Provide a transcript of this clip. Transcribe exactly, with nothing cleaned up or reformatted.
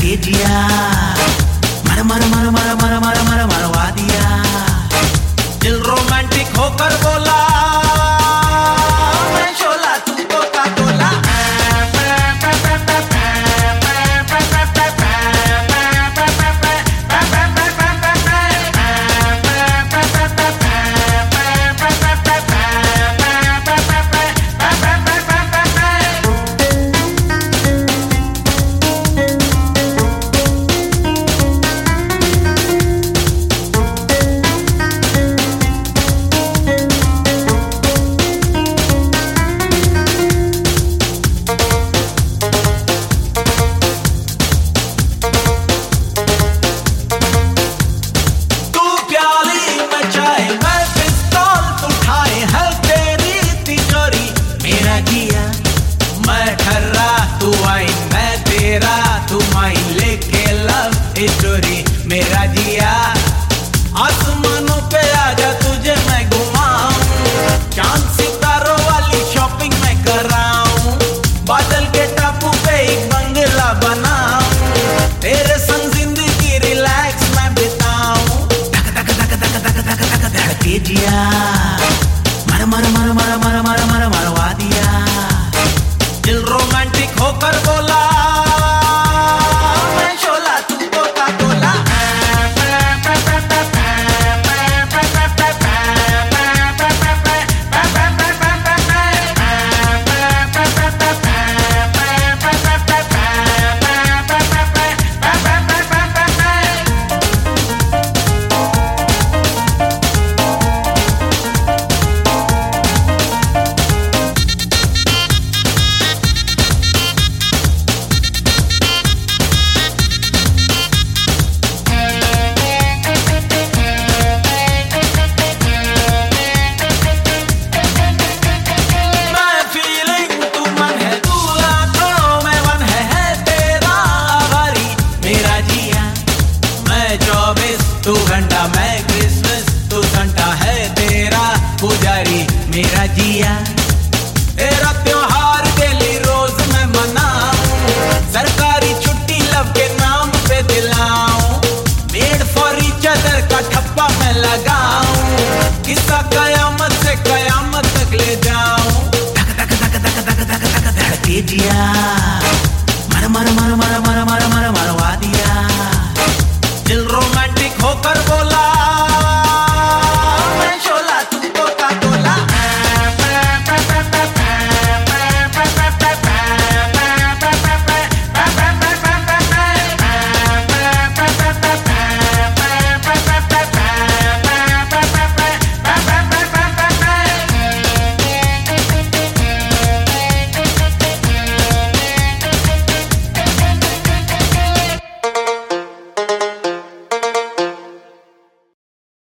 धड़के जिया, मर मर मर मर मर मर मर मरवा दिया। दिल रोमांटिक होकर बोला, मैं शोला तू कोका कोला। स्टोरी मेरा जिया, आसमानों पे आजा तुझे मैं घुमाऊं, चांद सितारों वाली शॉपिंग मैं कराऊं, बादल के टापू पे एक बंगला बनाऊं, तेरे संग जिंदगी रिलैक्स मैं बिताऊं। धक धक धक धक धक धक धक धड़के जिया, मर मर मर मर मर मर मर मरवा दिया। दिल रोमांटिक होकर